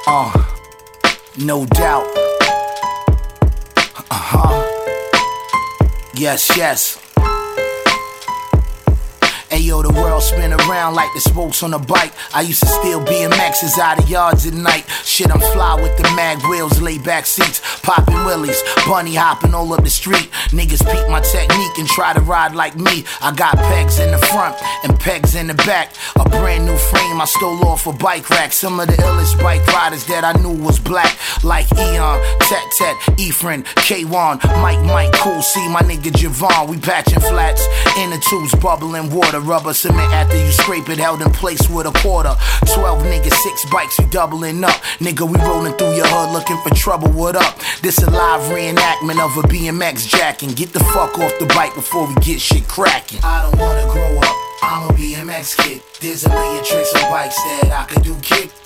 No doubt. Yes. Ayo, the world spin around like the spokes on a bike. I used to steal BMXs out of yards at night. Shit, I'm fly with the mag wheels, lay back seats, popping willies, bunny hopping all up the street. Niggas peep my technique and try to ride like me. I got pegs in the front and pegs in the back. A brand new frame I stole off a bike rack. Some of the illest bike riders that I knew was black, like Eon, Tet, Ephraim, K1, Mike, Cool C, my nigga Javon. We patching flats, inner tubes bubbling water. Rubber cement after you scrape it, held in place with a quarter. 12 niggas, 6 bikes, we doubling up. Nigga, we rolling through your hood looking for trouble, what up? This a live reenactment of a BMX jacking. Get the fuck off the bike before we get shit cracking. I don't wanna grow up, I'm a BMX kid. There's a million tricks on bikes that I could do kick.